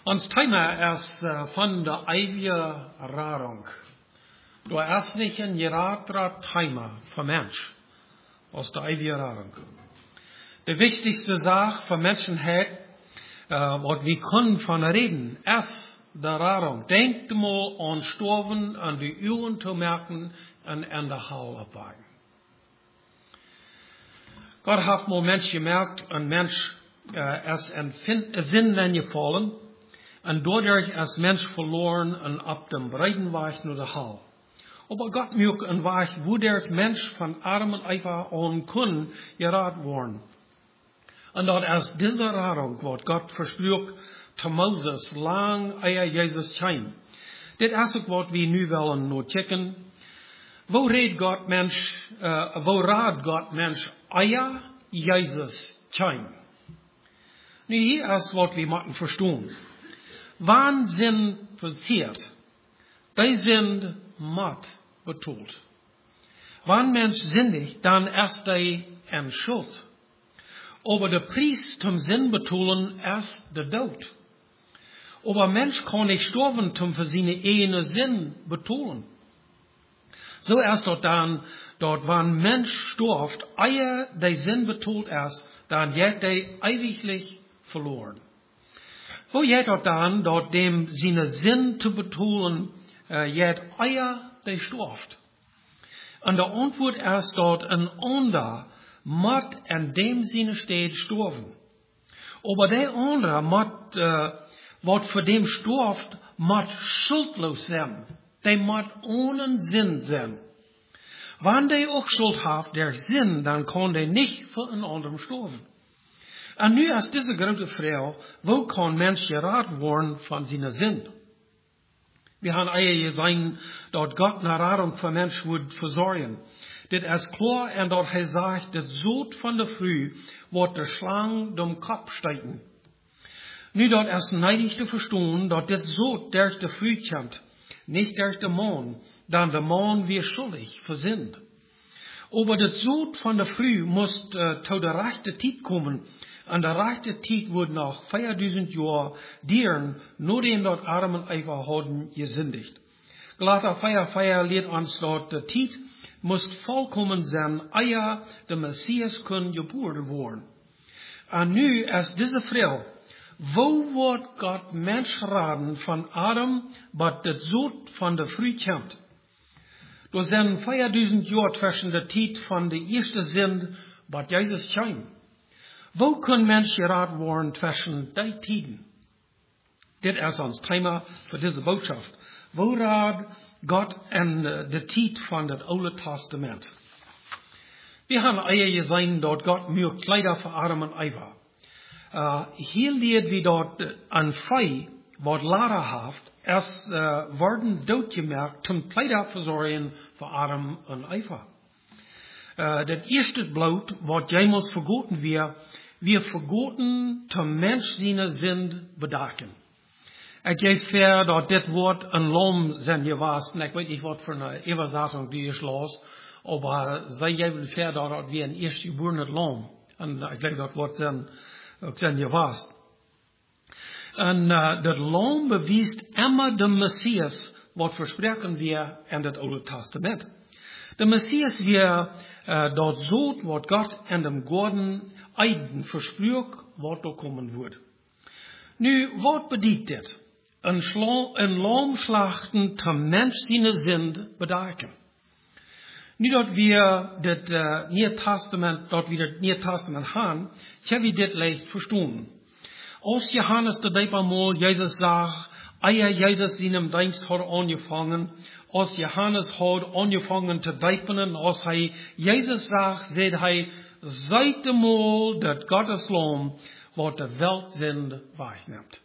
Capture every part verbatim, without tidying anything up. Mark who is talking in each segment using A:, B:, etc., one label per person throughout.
A: Ons thema is uh, van de eeuwige radung. Du hast nicht ein geraderer Thema für Mensch aus der eeuwige radung. Die wichtigste Sache für Menschen hat, uh, was wir können von reden, ist der Radung. Denkt mal an Sterben, an die Uhren zu merken und an der Hau abwagen. Gott hat mal Mensch gemerkt, ein Mensch uh, ist in Sinn gefallen. Und dadurch ist Mensch verloren und ab dem breiten Weg nur der Hall. Aber Gott mögt ein Weg, wo der Mensch von Adam und Eva an kann, geraten worden. Und dort ist diese Radung, was Gott versprach zu Moses, lang ehe Jesus kam. Das ist auch, was wir nu wollen nur checken. Wo redet Gott Mensch, äh, wo rat Gott Mensch, ehe Jesus kam? Nu, hier ist, was wir müssen verstehen. Wahnsinn passiert, die sind matt betont. Wann Mensch sinnig, dann erst die in Schuld. Aber der Preis zum Sinn betonen erst der Tod. Aber Mensch kann nicht sterben, zum für seine eigene Sinn betonen. So erst dort dann, dort wann Mensch stirbt, ehe der Sinn betont erst, dann wird der ewiglich verloren. Wo jet dort dann, dort dem seine Sinn zu betonen, äh, jet eier der stirbt. Und der Antwort erst dort ein anderer, mat an dem Sinne steht, sterben. Aber der andere, mat, äh, wat für dem stirbt, mat schuldlos sein. Der mat ohne Sinn sein. Wann der auch Schuld hat, der Sinn, dann kann der nicht für einen anderen sterben. Und nu ist diese große Frage, wo kann Mensch geraten worden von seiner Sinn? Wir haben eher gesehen, dort Gott eine Radung für Mensch wird versorgen. Das ist klar, und dort er sagt, das Sod von der Früh wird der Schlange dem Kopf stecken. Nu dort ist neidig zu verstehen, dort das Sod durch der Früh kommt, nicht durch den Mond, dann der Mond wir schuldig versinnt. Aber das Sod von der Früh muss äh, zu der rechten Zeit kommen. An der rechten Zeit wurde nach viertausend Jahren Dieren, nur den dort Adam und Eva haben, gesündigt. Galater vier, vier lehrt uns dort, die Zeit muss vollkommen sein, ehe der Messias können geboren worden. Und nu ist diese Frage, wo wird Gott Mensch raten von Adam, was das Sod von der Früh kommt? Da sind viertausend Jahre zwischen der Zeit von der ersten Sinn, was Jesus kam. Wo kann Mensch geraten worden zwischen die Tiden? Das ist uns Thema für diese Botschaft. Wo rat Gott in der Zeit von dem Alten Testament? Wir haben eher gesehen, dort Gott mir Kleider für Adam und Eva. Uh, hier liegt wie dort ein Fei, was laderhaft, es uh, worden doodgemerkt zum Kleiderversorgen für Adam und Eva. Uh, das erste Blut, was jemals vergoten wird, wir vergoten zum Mensch seine Sinn bedaken. Ich gehe fair, dort das Wort ein Lamm sind gewesen, ich weiß nicht, was für eine Übersetzung die ich las, aber sei geben fair, dort wie ein erstgeborenes Lamm. Und ich glaube, das Wort sind, sind gewesen. Und uh, das Lamm bewiest immer den Messias, was versprechen wir in das Alte Testament. Der Messias wir uh, dort so, was Gott in dem Garten Eiden versprach, was da kommen wird. Nu, was bedeutet das? Ein, ein Lamm schlachten zum Mensch seine Sinn bedaken. Nu, dort wir das uh, Neue Testament, dort wir das Neue Testament haben, können wir das leicht verstehen. Als Johannes der Däuper mal Jesus sagt, ehe Jesus in dem Dienst hat angefangen, als Johannes hat angefangen zu däupen, als er Jesus sagt, sagt er, seid mal, dass Gottes Lamm, was der Welt sind, wegnimmt.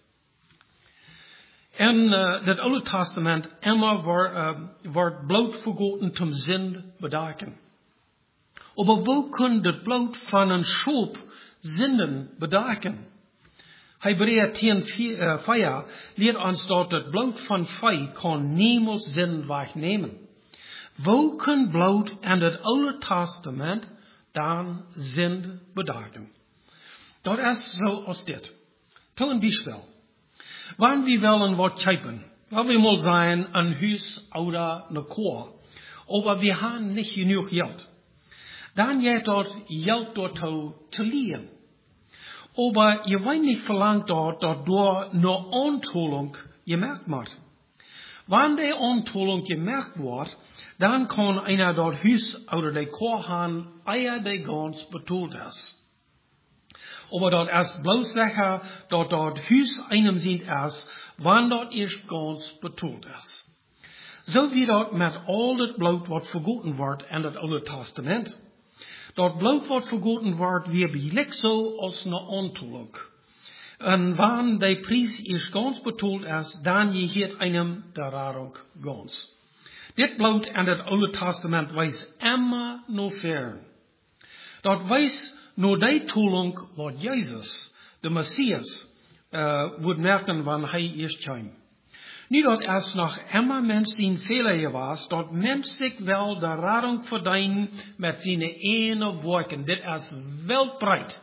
A: In uh, das Alte Testament immer war, uh, wird Blut vergoten zum Sinn bedaken. Aber wo kann das Blut von einem Schub Sünden bedaken? Hebräer zehn, vier lehrt uns dort, das Blut von Fei kann niemals Sinn wegnehmen. Wo kann Blut in das Alte Testament dann Sinn bedaken? Dort ist so aus dit. Tot ein Beispiel. Wann wir wollen wat kijken, weil wir mal sein, ein Haus oder eine Chor, aber wir haben nicht genug Geld. Dann geht dort Geld dort zu liehen. Aber ihr wollt nicht verlangt dort, dass dort eine Anzahlung gemerkt wird. Wenn die Anzahlung gemerkt wird, dann kann einer dort Haus oder die Chor haben, eher die ganz betont ist. Aber dort erst bloß sicher, dass dort Haus einem sind erst, wann dort erst ganz betont ist. So wie dort mit all das Blut, was vergoten wird in das Alte Testament. Dort Blut, was vergoten wird, wie billig so als eine Anzahlung. Und wann der Preis erst ganz betont ist, dann gehört einem der Radung ganz. Dit Blut in das Alte Testament weiß immer noch fern. Dort weiß nur die Tolung, was Jesus, der Messias, äh, wird merken, wann er erst kommt. Niet dat erst noch immer Mensch zijn Fehler was, dat Mensch sich wel de Radung verdienen mit seine ene Worten. Dit is weltbreit.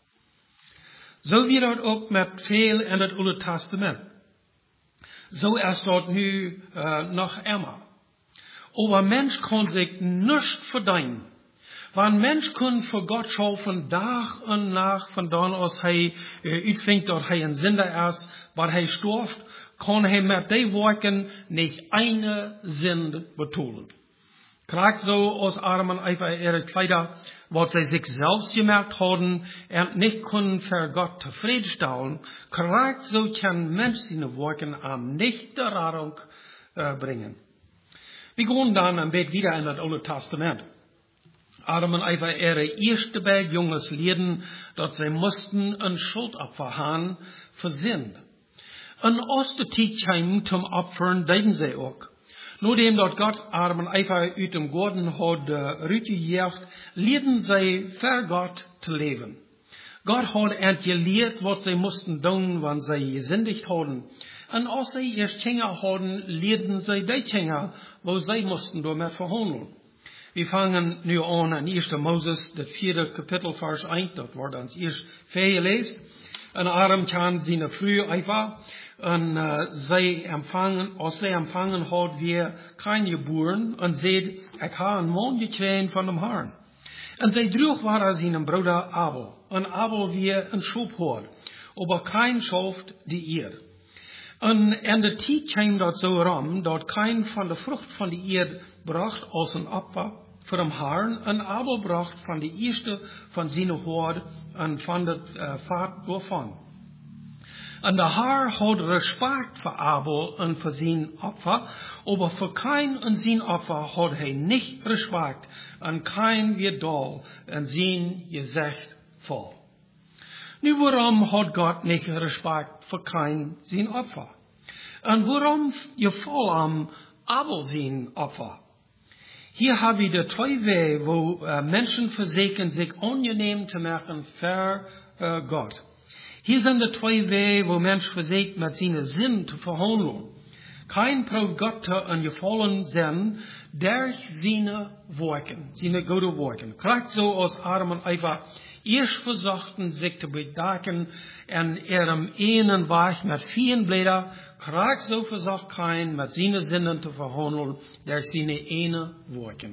A: So wie dat ook met veel in het Oude Testament. So is dat nu uh, noch immer. Aber Mensch kann sich nicht verdienen. Wann Mensch kann für Gott schauen, Tag und Nacht, von dann aus hij uh, uitvindt dat hij een Sünder ist, weil hij storft, kann hij met die Worten nicht eine Sünde betonen. Krijgt so aus Armen einfach ihre Kleider, was sie sich selbst gemerkt haben, und nicht können für Gott zufriedenstellen, krijgt so kann Mensch seine Worten am nicht der Radung äh, bringen. Wir gehen dann ein bisschen wieder in das Alte Testament. Armen einfach ihre erste Berg Junges leiden, dass sie mussten ein Schuldopfer haben für Sünde. En als de tijd kwam zum Opfern, deden zij ook. Nadat dat God Adam einfach uit dem Garten had uitgejaagd, leerden zij voor God te leven. God had hen geleerd wat zij moesten doen, wanneer zij gezündigt hadden. En als zij eerst Kinder hadden, leerden zij die Kinder, wo zij moesten daarmee verhandelen. Wir fangen nu an in eerste Moses, das vierde Kapitel, Vers eins, dat wordt ons eerst voorgelezen. En Adam kan zijn frühe einfach. Und uh, zij empfangen, als zij empfangen had weer geen geboren, en zei, ik ha een man gekregen van dem Herrn. En zij droeg waar zijn broeder Abel. En Abel weer een schop had, aber kein schoft die eer. En in de tijd kwam dat zo ram, dat kein van de vrucht van de eer bracht als een opfer voor dem Herrn, en Abel bracht van de eerste van zijn hoord en van het uh, vaart daarvan. En de Herr had respect voor Abel en voor zijn Opfer, aber voor kein en zijn Opfer had hij niet respect en kein Geduld en zijn gezicht vol. Nu waarom had God niet respect voor kein zijn Opfer? En waarom je vol am Abel zijn Opfer? Hier habe ich de twee wegen, wo uh, Menschen versuchen, sich angenehm zu machen für uh, Gott. Hier sind die zwei Wege, wo Mensch versucht, mit seinen Sinn zu verhandeln. Kein braucht Gott an gefallen sein, durch seine Worten, seine guten Worten. Krijgt so aus Adam und Eva erst versuchten, sich zu bedanken, in ihrem einen Weg mit vielen Blättern, krijgt so versucht kein, mit seinen Sinnen zu verhandeln, durch seine eine Worten.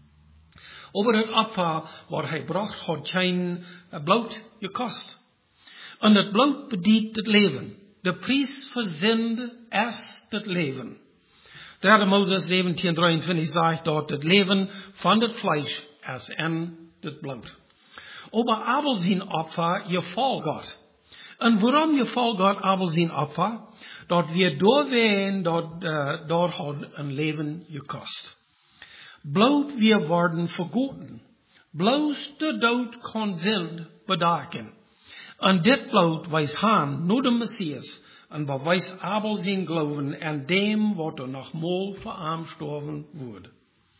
A: Aber das Opfer, was er bracht, hat kein Blut gekostet. En het bloed bedient het leven. De prijs voor zonde is het leven. derde Moses zeventien drieëntwintig zegt dat het leven van het vlees is in het bloed. Aber Abel zijn Opfer, je val God. En waarom je val God Abel zijn Opfer? Dat we doorween dat uh, dat had een leven gekost. Bloed we worden vergoten. Bloos de dood kan zonde bedaken. En dit bloed wijst aan naar de Messias en bewijst Abel zijn geloven en dem wat er nog mal voor hem sterven wordt.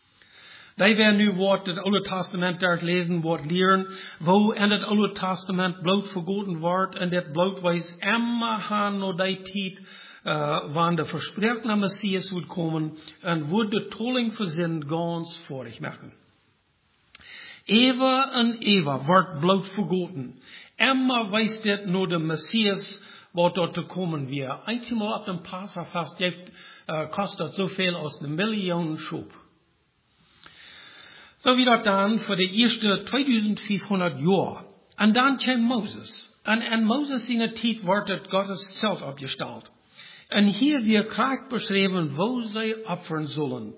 A: Die werden nu wat het Oude Testament daar lezen, wat leren, wo in het Oude Testament bloed vergoten wordt en dit bloed wijst immer aan naar die tijd, uh, wanneer de verspreekte Messias wordt komen en wordt de tolling voor zin ganz vorig maken. Eeuwen en eeuwen wordt bloed vergoten. Immer weist dit naar de Messias, wat dort te komen weer. Einmal op dem Passafest heeft, uh, kostet zoveel als een miljoen schub. So wie dat dan voor de eerste tweeduizendvijfhonderd jaar. En dan kwam Moses. En in Moses in de tijd wordt het Gottes Zelt opgesteld. En hier weer krijgt beschreven wo zij offeren zullen.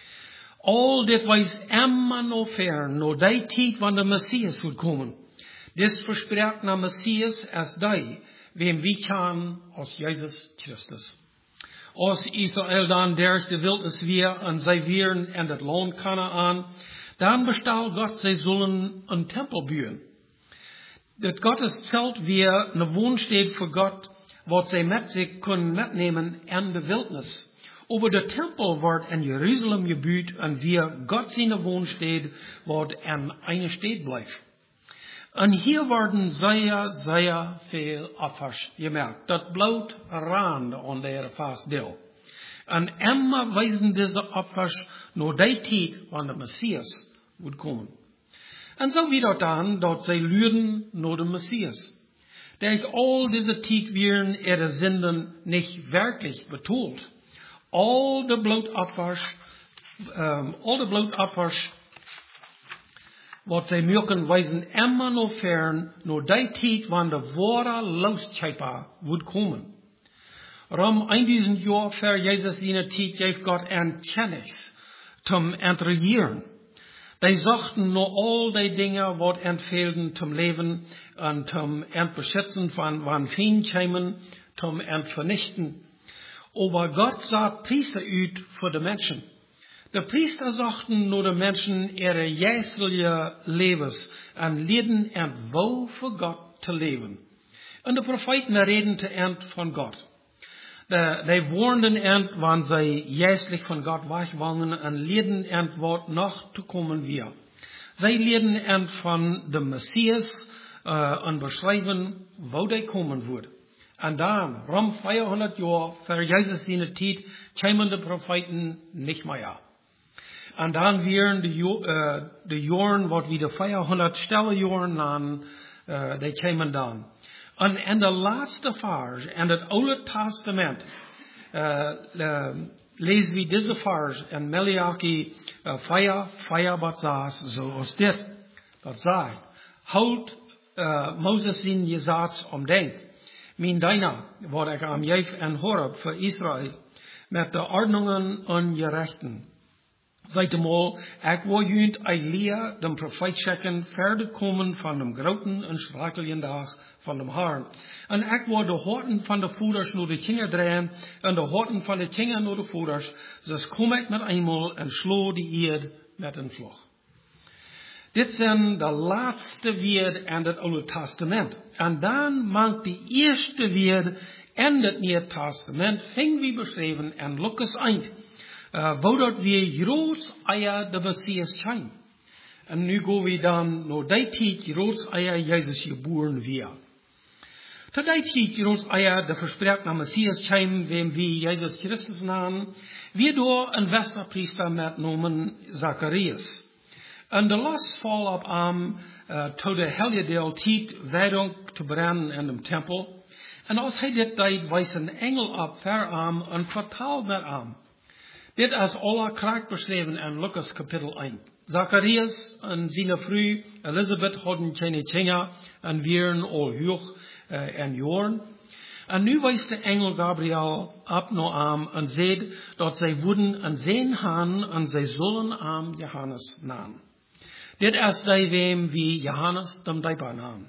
A: Al dit wijs immer nog ver, naar die tijd wanneer de Messias moet komen. Dit verspreekt naar Messias als die, wem wie kan als Jezus Christus. Als Israël dan durch de wildnis weer en zij weer in het land Kanaan, dan bestal Gott, zij zullen een tempel bouwen. Dat Gottes Zelt weer een woonsteed voor God, wat zij met zich kunnen metnemen in de wildnis. Over de tempel wordt in Jeruzalem gebouwd en weer God zijn woonsteed wordt in een stad blijft. En hier worden zeer, zeer veel offers gemerkt. Dat bloot rand aan de vastdeel. En immer wijzen deze offers naar die tijd wanneer de Messias moet komen. En zo wie dat dan, dat zij luiden naar de Messias. Der ist all diese tijd werden ihre Sünden nicht wirklich betont. All de blootoffers, um, all de blootoffers, wat zij maken, wijzen immer nog fern naar die tijd wanneer de ware Lostschepper moet komen. Rum duizend jaar voor Jezus in de tijd heeft God een kennis zum entregieren. Die zochten naar al die dingen wat entfelden zum leven en zum entbeschützen van van Feindscheimen, zum entvernichten. Aber Gott sagt Priester uit voor de mensen. De priester zochten naar de mensen ihre jäselijke levens en leerden en wou voor God te leven. En de profeten reden te end van God. De, die warnden end, wanneer zij jäslich van God wegwangen en leerden end wat nog te komen weer. Zij leerden end van de Messias uh, en beschrijven waar die komen wordt. En dan, rond vierhonderd jaar voor Jezus in de tijd, kwamen de profeten niet meer. En dan weer de, uh, de jaren wat we de vierhonderd stelle jaren aan, uh, die kwamen dan. En in de laatste vers, in het Oude Testament, uh, uh, lezen we deze vers in Malachi uh, vier, vier wat zegt, zoals dit. Dat zegt, houd uh, Moses in je zaad omdenk. Mijn deiner, wat ik aan jeef en Horeb voor Israël, met de ordnungen en je rechten. Zijt eenmaal, ik wil jullie Elia, de profeet checken, verder komen van de grote en schrikkelijke dag van de Herrn. En ik wil de horten van de voeders naar de kinderen draaien, en de horten van de kinderen naar de voeders. Dus kom ik met eenmaal en slo die eerd met een vlog. Dit zijn de laatste woorden in het Oude Testament. En dan maakt de eerste woord in het Nieuwe Testament, ving wie beschreven in Lucas eind. Uh, waar dat we groot eier de Messias zijn. En nu gaan we dan naar die tijd groot eier Jezus geboren weer. Tot die tijd groot eier de verspreekt naar Messias zijn, wem we Jezus Christus namen, wie door een westerpriester met noemen Zacharias. En de last val op hem uh, tot de hele deel tijd wijding te brennen in de tempel. En als hij dit deed, wijst een engel op ver hem en vertaalt met hem. Dit is alle kracht beschreven in Lucas kapitel één. Zacharias en zijn vrouw Elisabeth hadden geen kinderen en waren al hoog uh, in jaren. En nu wijst de engel Gabriel op naar hem en zei dat zij worden een zijn gaan en zij zullen hem Johannes namen. Dit is die wem wie Johannes de Dieper naam.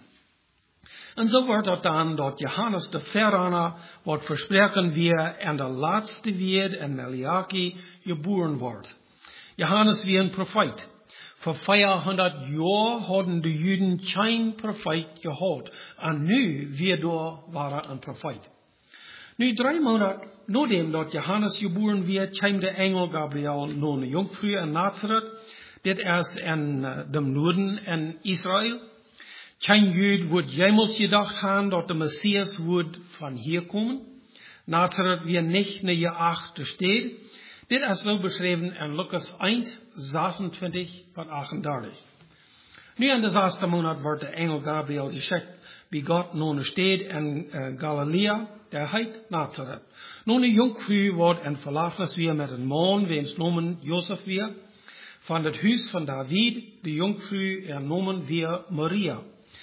A: En zo wordt het dan dat Johannes de Verraner wordt verspreken weer en de laatste weer in Malachi geboren wordt. Johannes wie een profeet. Voor vierhonderd jaar hadden de Juden geen profeet gehad. En nu weer waren een profeet. Nu drie maanden nadat dat Johannes geboren werd, kwam de engel Gabriel naar een jonkvrouw in Nazareth. Dit is in uh, de noorden in Israël. Geen Jood wordt jemals gedacht gaan dat de Messias wordt van hier komen. Nazareth weer niet naar je achter stad. Dit is wel beschreven in Lucas één, zesentwintig tot achtendertig. Nu in de zesde maand wordt de engel Gabriel geschickt bij God naar een stad in uh, Galilea, der heet Nazareth. Nu een jonkvrouw wordt en verlafnis weer met een man, wiens nomen Jozef weer, van het huis van David, de jonkvrouw er nomen weer Maria.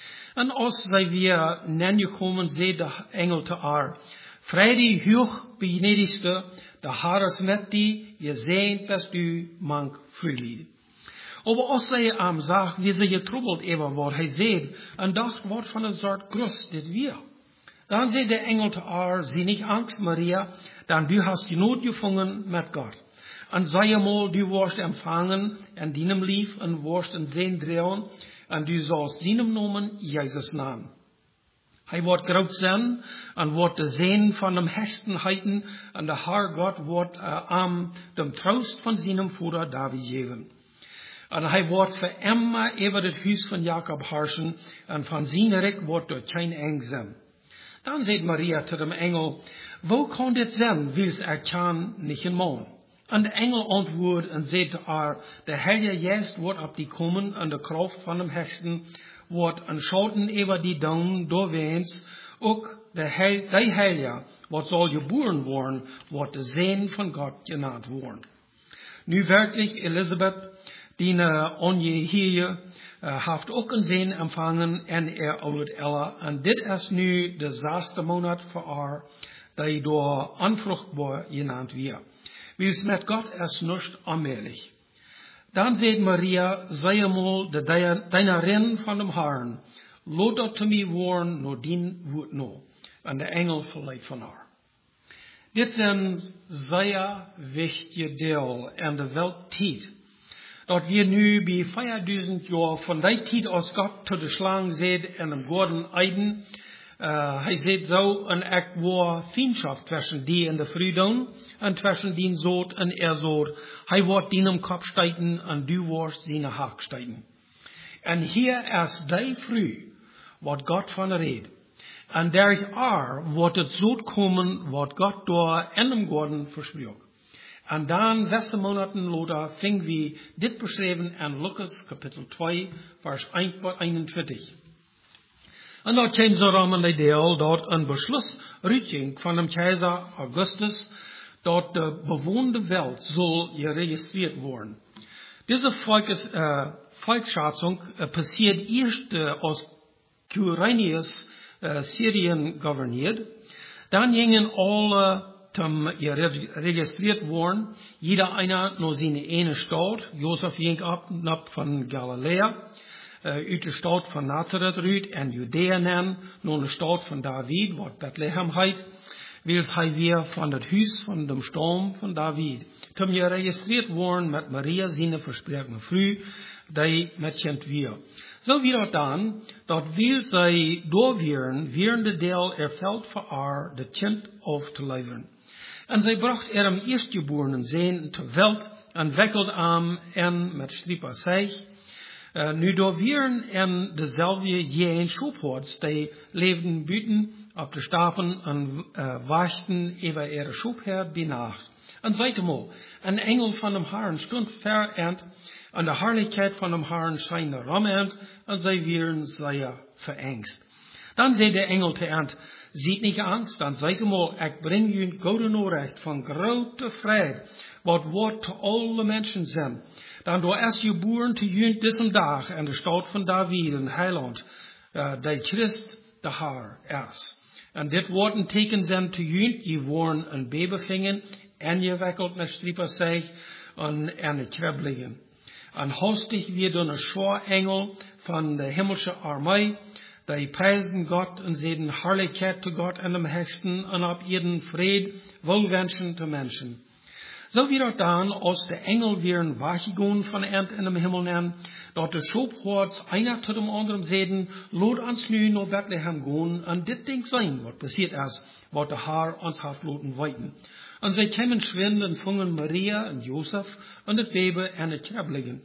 A: En als zij weer nengekomen, zei de engel te haar, vrede hoog benedigste, de Heer is met die, je zijnt best u mank vrulied. Aber als zij hem zag, wie ze getroubeld even wat hij zei, en dacht, wat van een soort krust dit weer. Dan zei de engel te haar, zie niet angst, Maria, dan du hast die nood gevangen met God. En zij eenmaal, du worst empfangen, en dienem lief, en worst in zijn dreeuwen, en du zalst dienem noemen, Jezus naam. Hij wordt groot zijn, en wordt de zin van dem Hechten heiten, en de Heer God wordt uh, aan dem troost van zijn vader David geven. En hij wordt voor immer over het huis van Jacob herrschen, en van zijn rijk wordt door geen eng zijn. Dan zei Maria te dem engel, wo kan dit zijn, wils er kan niet een man? En de engel antwoordde en zei te haar, de Heilige Geest wordt op die komen, en de kracht van dem Hechten wordt een schouten over die down doorweens, ook de, heil, de Heilige, wat zal geboren worden, wordt de Zoon van God genaamd worden. Nu werkelijk, Elisabeth, die uh, onje hier uh, heeft ook een zin empfangen en er oud Ella. En dit is nu de zesde maand voor haar, die door onvruchtbaar genaamd wordt. Wie met God is niet onmogelijk. Dan zei Maria, zij eenmaal de dienarin van dem Herrn, laat dat te mij worden, no dien woord no. En de engel verleidt van haar. Dit is een zeer wichtige deel in de wereldtijd. Dat we nu bij vijfduizend jaar van die tijd als God tot de slang zegt in een Gordon Eden, uh, hij zegt zo, en ik war vriendschap tussen die en de vrienden, en tussen die zoot en er zoot. Hij wordt die om kop stijten, en du wordt zijn haak stijten. En hier is die vrou, wat God van redt. En der er wordt het zoot komen, wat God door in hem Gordon versprook. En dan, zesde maanden later, vingen we dit beschreven in Lucas kapitel twee, vers eenentwintig. En dat kwam zo aan de deel dat een besluit uitging van de keizer Augustus, dat de bewoonde wereld zal geregistreerd worden. Deze volkes, uh, volksschatzung uh, passiert eerst uh, als Quirinius uh, Syrien governeert. Dan gingen alle zum geregistriert worden, jeder einer nur seine eine Stadt. Josef ging ab, ab von Galiläa, äh, uit de Stadt von Nazareth rüt, en Judäa nennen, nur eine Stadt von David, wat Bethlehem heit, wils hij weer van het huis van dem Stam von David. Zum geregistriert worden met Maria, seine versprechende Früh, die met Kind wir. So wie dat dan, dat wil zij doorweren, wieren de deel erveld voor haar, de kind auf te leveren. En zij bracht er hem eerstgeborenen zijn ter welt, en wekkelde hem en met stripa zich. Uh, nu doorweren en dezelfde jeen schoephoorts, die leefden buiten op de staven en uh, wachten even ihre schoepheer benacht. En zeitemaal, een engel van dem Herrn stond ver end, en de heerlijkheid van dem Herrn schijnde ramend, en zij wieren zeer verengst. Dan zei de engel te end, ziet niet angst, dan zijt eenmaal, ik breng u een gouden oorrecht van grote vrede, wat woord te alle mensen zijn. Dan door is je boeren te junt deze dag en de stad van David, een heiland, uh, die Christ de Heer is. En dit wordt een teken zijn te junt, je worden een baby vingen, en je wekkelt met strippen zich, en, en het kribbelingen. En hastig weer door een schwaar engel van de hemelse armee, die prijzen God en zeiden heerlijkheid te God en dem Hechten en op ihren vrede welwenschen te mensen. Zo wie dat dan, als de engel weer een weggegaan van eind in dem Himmel nemen, dat de schoophoorts einer tot dem anderen zeiden, laat ons nu naar Bethlehem gaan en dit ding zijn wat passiert is, wat de Heer ons heeft laten weten. En zij kwamen schwind en vangen Maria en Jozef en het baby en het kribbelingen.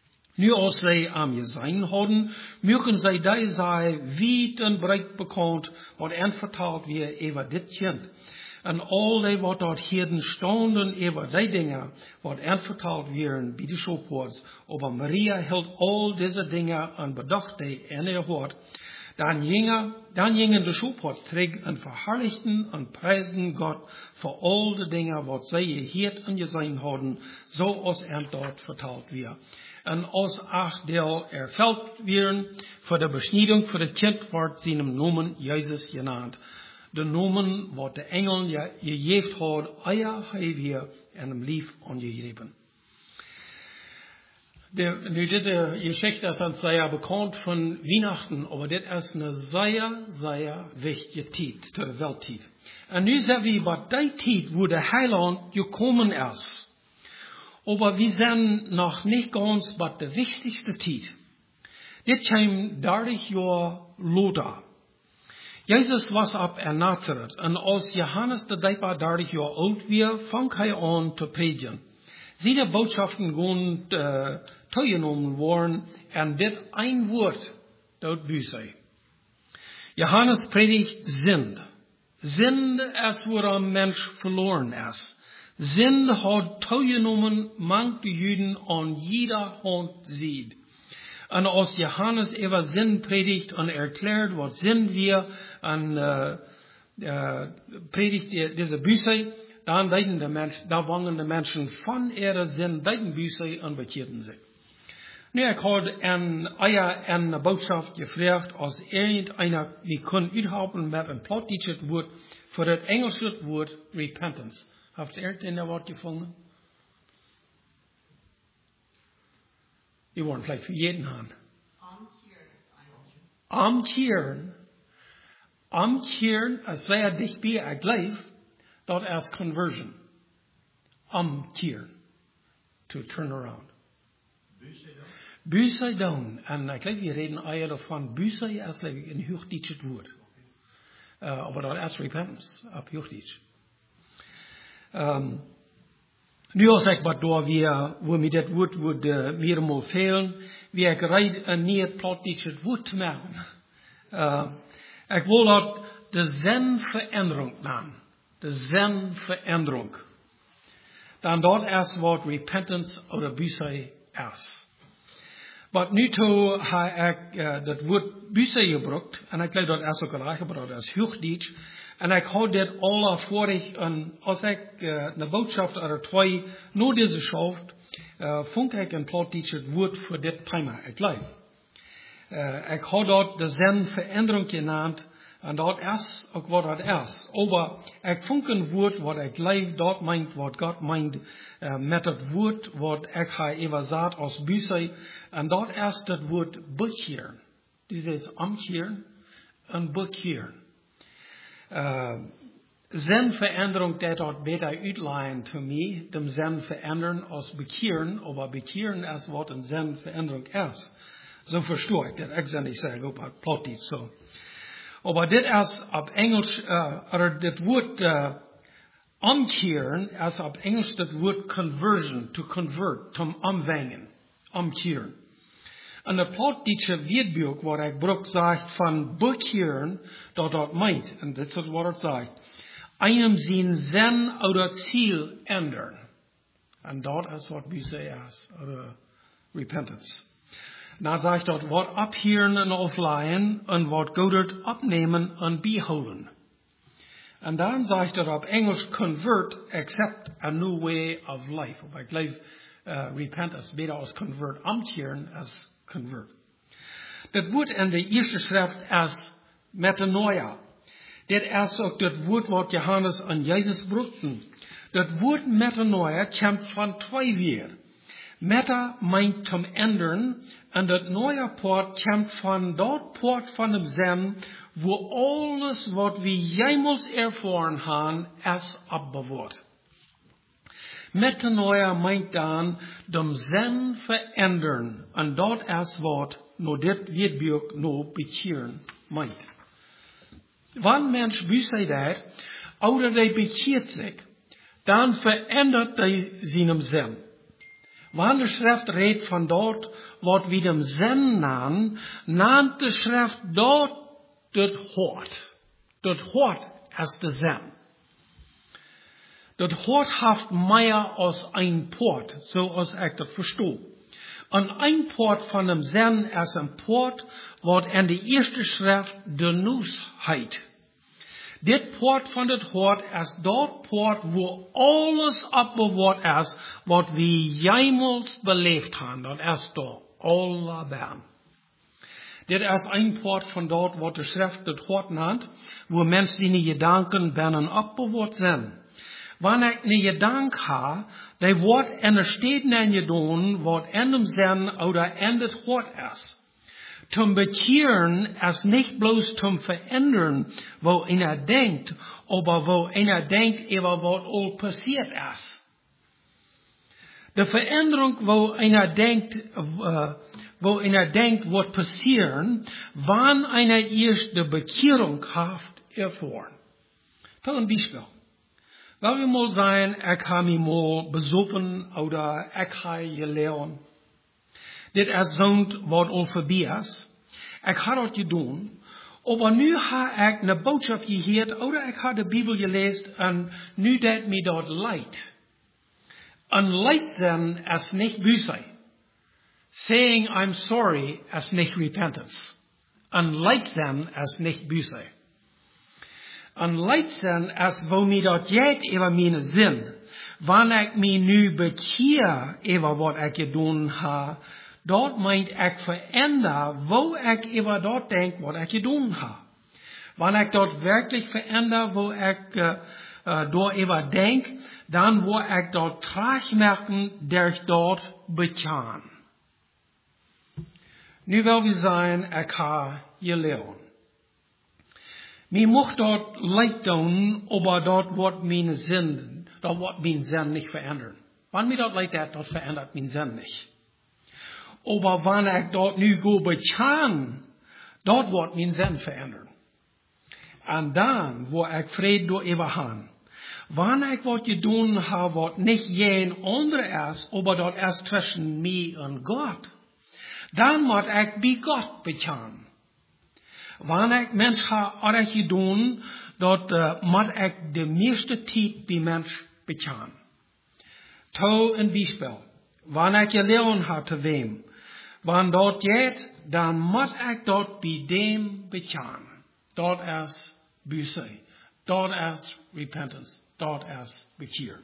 A: Nu als zij aan je zijn hadden, mogen zij die zij wiet en breed bekend, wat en vertaald weer over dit kind. En al die wat dort heden stonden über die Dinge, wat anvertraut werden, wie die Schopworts. Aber Maria hält all diese Dinge an bedacht, die in ihr Wort. Dann gingen, dann gingen die Schopworts träg und verherrlichten und preisten Gott für all die Dinge, was sie hier angesehen haben, so als er dort vertraut wird. En als acht deel erfüllt werden, für die Beschneidung für das Kind wird seinem Namen Jesus genannt. De Namen, wat de Engel ja gegeven had, eier hij weer en hem lief angegeben. De, nu, diese Geschichte ist dann sehr bekannt von Weihnachten, aber das ist eine sehr, sehr wichtige Zeit, der Weltzeit. Und nu sehen wir, bei der Zeit, wo der Heiland gekommen ist, aber wir sind noch nicht ganz bei der wichtigste Zeit. Das kam dreißig Jahre later. Jesus was ab in Nazareth, en als Johannes de Dijper dreißig Jahre alt war, fang hij an te predigen. Seine Botschaften gingen uh, teilgenommen worden, en dit ein Wort, dort büße. Johannes predigt Sünde. Sünde ist, wo ein Mensch verloren ist. Sünde hat teilgenommen, manche Juden an jeder Hand sieht. Und als Johannes über Sinn predigt und erklärt, was sind wir, und äh, äh, predigt diese Büße, dann deuten die Menschen, da wangen die Menschen von ihrer Sinn, deuten Büße und bekehrten sich. Nu, ich habe eine, eine Botschaft gefragt, als irgendeiner, wir können überhaupt mit einem plattdeutsches Wort für das englische Wort Repentance. Habt ihr irgendein Wort gefunden? Die wollen vielleicht für jeden haben. Amkeeren. Amkeeren, als wij dicht bij ik leef, dat is conversion. Amkeeren. To turn around. Büße doen. En ik leef, we reden eier davon. Büße is een Hochdeutsch woord. Uh, aber dat is repentance, op Hochdeutsch. Um, Nu als ik wat door weer, wo mir dat woord woord uh, meer moet fehlen, wie ik rijd een nieuw plattdeutsches woord te maken. Uh, ik wil dat de zenverandering naam. De zenverandering. Dan dat is wat repentance oder Buße is. Maar nu toe heb ik uh, dat woord Buße gebruikt, en ik leid dat is ook gelijk, maar dat is Hochdeutsch. En ik houd dit alle vorig, en als ik uh, een boodschap of twee naar deze schrift, uh, vond ik een plattdeutsche het woord voor dit thema. Ik leef. Uh, ik houd dat de zenverandering genaamd, en dat is ook wat dat is. Maar ik vond een woord wat ik leef, dat meint wat God meint, uh, met het woord wat ik ga even zaad als Büße, en dat is het woord bekeren. Dit is amkeren en bekeren. Uh, Zenveränderung, der dort beter uitleihen zu mir, dem Zen verändern als bekehren, aber bekehren ist, was eine Zenveränderung ist. So verstehe ich das, ich kann nicht sagen, ob es plattdeutsch so. Aber das ist auf Englisch, uh, oder das Wort uh, umkehren, ist auf Englisch das Wort conversion, to convert, zum Umwenden, umkehren. En de plattdeutsche Weerbuch, wat ik brug zegt van bekehren, dat dat meint, en dit is wat het zegt, einem zijn zin uit het ziel ändern. En dat is wat Buße is, oder repentance. Dan zegt dat wat abheren en afleien, en wat Goddard abnemen en behouden. En dan zegt dat op Engels convert, accept a new way of life. Of ik leef uh, repentance, beter als convert, amkeren als convert. Dat woord in de eerste schrift is metanoia. Dit is ook het woord wat Johannes aan Jezus brugten. Dat woord metanoia komt van twee weer. Meta meint zum ändern, en dat neue poort komt van dat poort van dem Zen, wo alles wat we jemals erfahren haben, is abbewaard. Metanoia meint dan dem Zen verändern, en dat is wat no dit Weerbuch no bekehren meint. Wann Mensch Büße dat, oder der bekehrt sich, dann verändert er seinem Zen. Wann die Schrift redt von dort, wat wie dem Zen nahen, nahnt die Schrift dort das Hort. Das Hort ist der Zen. Dat Hort haft mehr als ein Port, so als ich das verstehe. Und ein Port von dem Zen ist ein Port, wat in die erste Schrift de Nuss heit. Dit Port von det Hort ist dort Port, wo alles abbewahrt ist, wat wir jemals belebt haben. Dat ist dort alle Bern. Dit ist ein Port von dort, wat de Schrift det Hort nennt, wo Menschen die Gedanken binnen abbewahrt sind. Wanneer ik een gedank ha, die wordt in de steden en je doen, wat in dem Sinn oder in het Hort is. Zum Bekehren ist nicht bloß zum Verändern, wo einer denkt, aber wo einer denkt, über was all passiert ist. Die Veränderung, wo einer denkt, uh, wo einer denkt, was passieren, wann einer erst die Bekehrung haft erfahren. Tot ein Beispiel. Wel je mal sein, ik ga me mal besopen, oder ik ga je leren. Dit is zo'n wat al voorbij is. Ik ga dat je doen. Maar nu ga ik een boodschap gehoord, oder ik ga de Bibel gelezen, en nu dat me dat leidt. Een leid zijn is niet buusei. Saying I'm sorry is niet repentance. Een leid zijn is niet buusei. Een leid zijn is wo me dat jet over mijn zin. Wanneer ik me nu bekeer over wat ik gedaan ha, dat meint ik verander, wo ik over dat denk wat ik gedaan ha. Wanneer ik dat werkelijk verander, wo ik uh, uh, daarover denk, dan word ik dat terugmerken, der dat bekaan. Nu wil we zijn, ik ga je leren. Mi mocht dort leid doen, aber dort wordt mijn zin, dat wordt mijn zin niet veranderen. Wanneer mi dat leid dat, dat verandert mijn zin niet. Aber wanneer ik dort nu go bekaan, dat wordt mijn zin veranderen. En dan word ik vrede door even gaan. Wanneer ik wat je doen ha, wat niet geen andere is, aber dat is tussen mij en God, dan moet ik bij God bekaan. Wanneer ik mens ga arretje doen, dat uh, moet ik de meeste tijd bij mens bekaan. To een bijspel. Wanneer ik je leren had te wem, wanneer dat jet, dan moet ik dat bij dem bekaan. Dat is buusei. Dat is repentance. Dat is bekeer.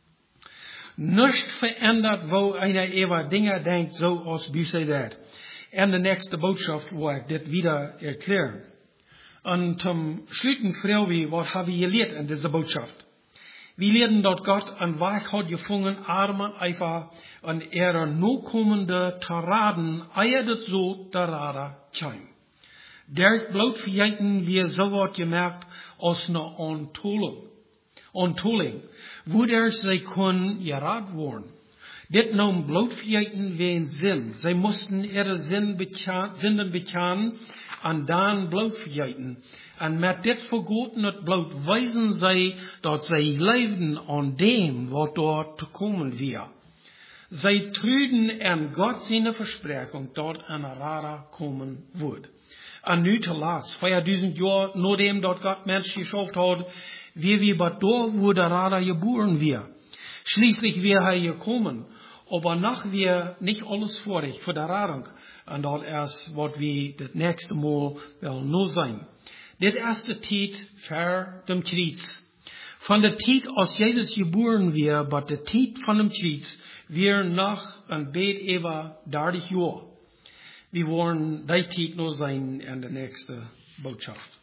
A: Nichts verändert, wo einer über Dinge denkt, so als buusei dat. En de nächste Botschaft, wo ich dit wieder erkläre. Und zum Schlitten fragen wir, was haben wir gelehrt in dieser Botschaft? Wir lernen, dass Gott einen Weg hat gefunden, Armen einfach an ihre Nachkommende zu raten, ehe das so der Rade kam. Der bloot vergeten wir so was gemerkt als eine Ontolung. Ontolung, wo der sie können geraten worden. Dit nahm bloot vergeten wie ein Sinn. Sie mussten ihre Sinn bekan, Sünden bekennen und dann bloot vergeten. Und mit dit vergoten und bloot weisen sie, dass sie leiden an dem, was dort zu kommen wird. Sie trüden an Gott seine Versprechung, dort ein Rara kommen wird. Und nu zu last, zweitausend Jahre nachdem dort Gott Mensch geschaffen hat, wie wir bei dort, wo der Rara geboren wird. Schließlich wir er gekommen. Aber nach wir nicht alles vorig für der Radung. Und das ist, was wir das nächste Mal will nur sein. Das erste Tiet für dem Kreuz. Von der Tiet, als Jesus geboren wird, aber der Tiet von dem Kreuz, wir nach ein Bett über dreißig Jahre. Wir wollen die Tiet nur sein in der nächsten Botschaft.